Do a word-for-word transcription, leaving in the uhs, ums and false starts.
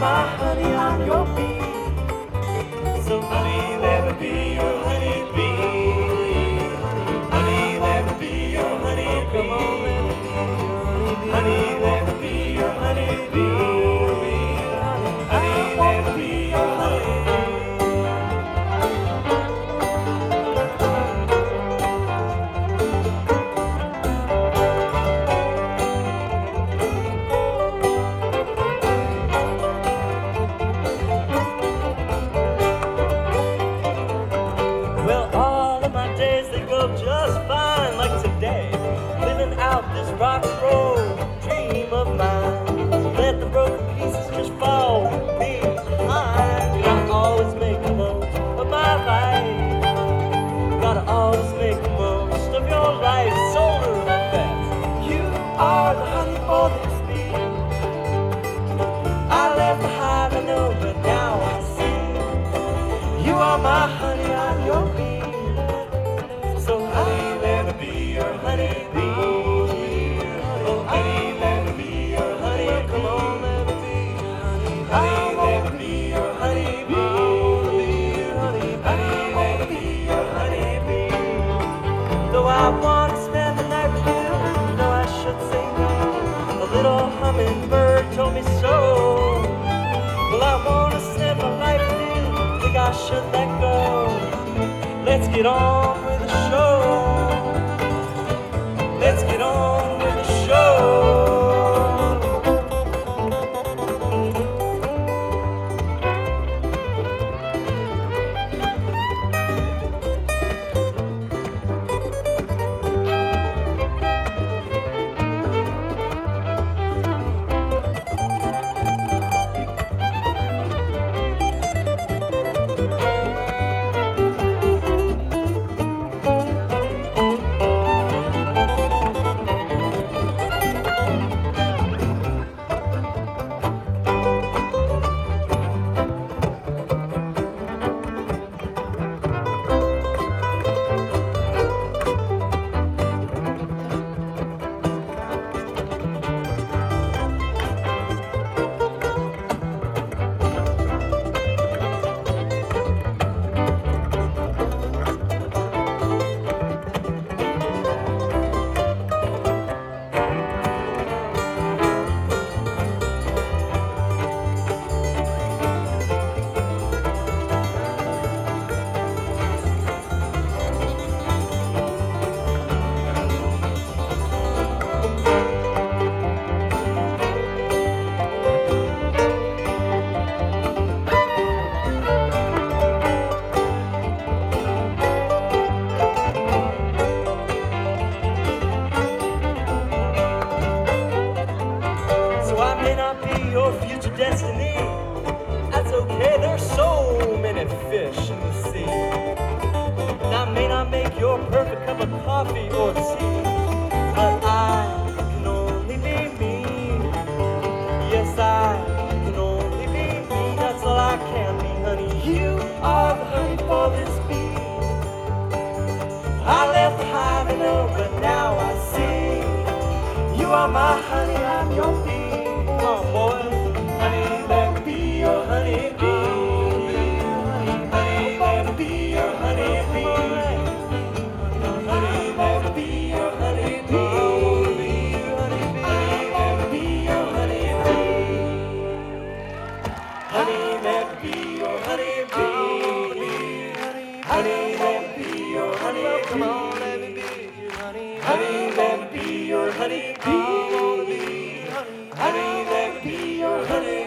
my honey, I'm your bee. So honey, let me be your honey bee. Honey, let me be your honey bee. Come on, let me be your honey bee. Honey, let me be your honey bee. Honey, let me be your honey bee. Well, all of my days, they go just fine, like today, living out this rock and roll dream of mine. Let the broken pieces just fall behind. Gotta always make the most of my life. Gotta always make the most of your life. Solar effects. You are the honey for this bee. I left the hive, I know, but now I see. You are my honey, I'm your bee. So honey, let me be your honey bee. Oh honey, let me be your honey bee. Come on, let me be your honey bee. Honey, let me be your honey bee. Honey, let me be your honey bee. Though I want to spend the night with you, though I should say no, a little hummingbird told me so. Well, I want to spend my life with you, think I should let go. Let's get on with the show. Let's get on with the show. Your future destiny, that's okay, there's so many fish in the sea. And I may not make your perfect cup of coffee or tea, but I can only be me. Yes, I can only be me, that's all I can be, honey. You are the honey for this bee. I left the hive, I know, but now I see. You are my honey, I'm your bee. Come on, boy. Honey, let me be your honey bee. Honey, let me be your honey bee. Honey, let me be your honey bee. Honey, let me be your honey bee. Honey, let me be your honey bee. Honey, let me be your honey bee. Come on, let me be your honey bee. Honey, let me be your honey bee. Honey, let me be your honey.